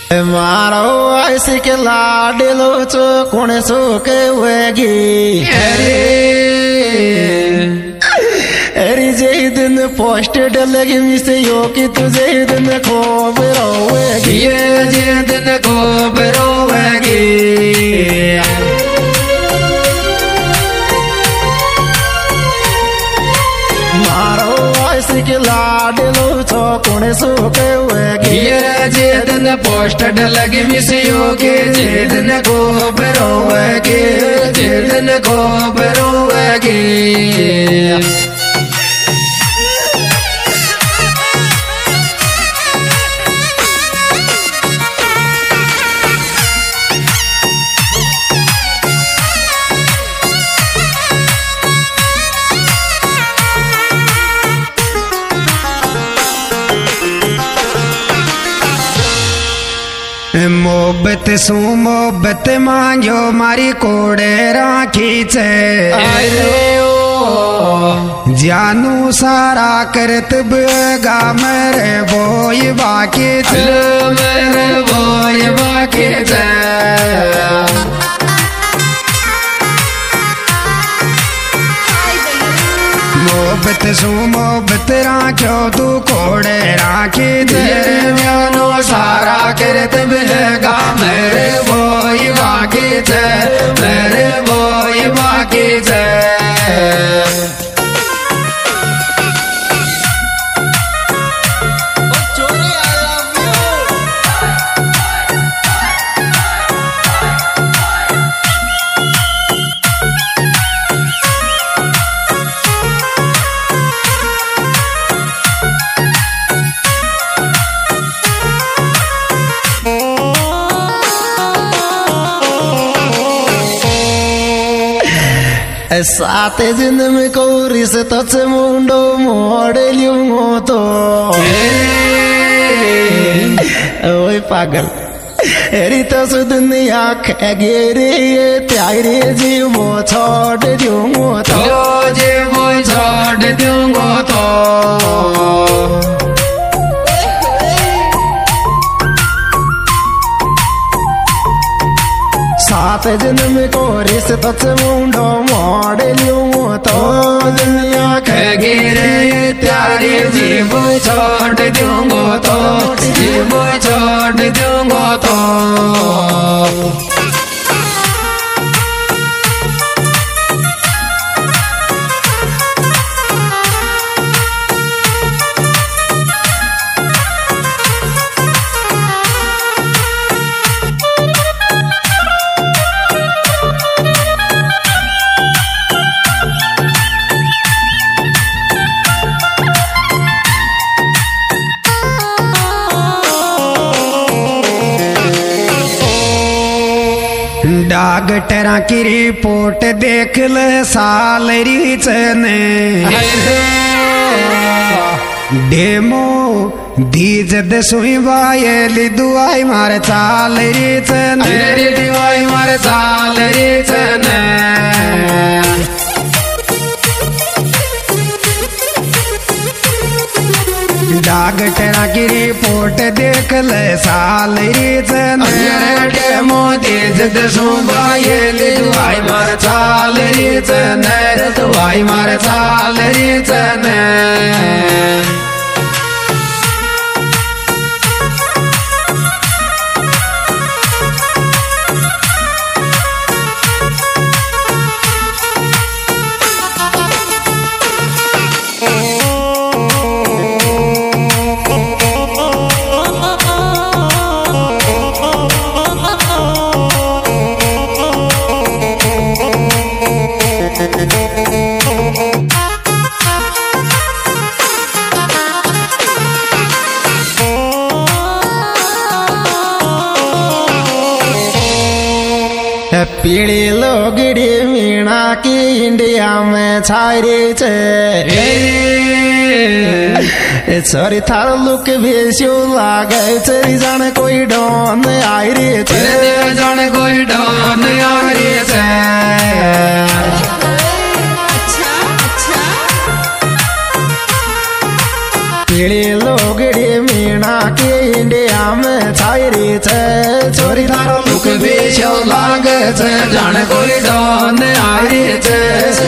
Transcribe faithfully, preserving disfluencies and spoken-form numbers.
मारो ऐसे के लाडलो चो कौन सो के वेगी अरे अरे जे दिन पोस्ट डलेगी मिसे यो कि तुझे दिन खूब रोवेगी ये जे दिन खूब रोवेगी मारो ऐसे के लाडलो चो कौन सो के वेगी ये जे दिन पोस्ट डलेगी मिसे यो कि जे दिन खूब रोवेगी जे दिन खूब रोवेगी मोहब्बत सु मोहब्बत मांगो मारी कोड़े राखी छे जानू सारा करत बेगा मेरे बोई बाकी छे मेरे बोई बाकी छे मोहब्बत सु मोहब्बत राख्यो तू कोड़े राखी तेरे जानो सारा करत बेगा मेरे बोई बाकी छे मेरे बोई बाकी छे सात जन्म को रिश्ता से मुंडो मोड़ लियो तो ओए पागल एरी तो सु दुनिया खेगे रे त्यारे जीवो छोड़ दूंगो तो जीवो छोड़ दूंगो तो सात जन्म को रिश्ता से मुंडो मोड़ लियो तो दुनिया खेगे रे त्यारे जीवो छोड़ दूंगो तो जीवो छोड़ दूंगो तो डॉक्टरा की रिपोर्ट देख ले साल रीचने डेमो दीज दसवीं बायली दुआई मारे चाल रीचने दुआई मारे चाल रीचने डॉक्टरा की रिपोर्ट देख ले साल रीचने मोदी दसवीं बायली दुआई मारे चाल रीचने दुआई मारे चाल रीचने पीड़ी लोगड़ी मीणा की इंडिया में छाई छे सॉरी थार लुक भेसियो लागे छे जाने कोई डॉन आई रे छे जाने कोई डॉन आई रे छे पीड़ी लोगड़ी मीणा की इंडिया में આયરી છે ચોરી તારો મુખ બેસ્યો લાગે છે જાણે કોઈ ડોન આયરી છે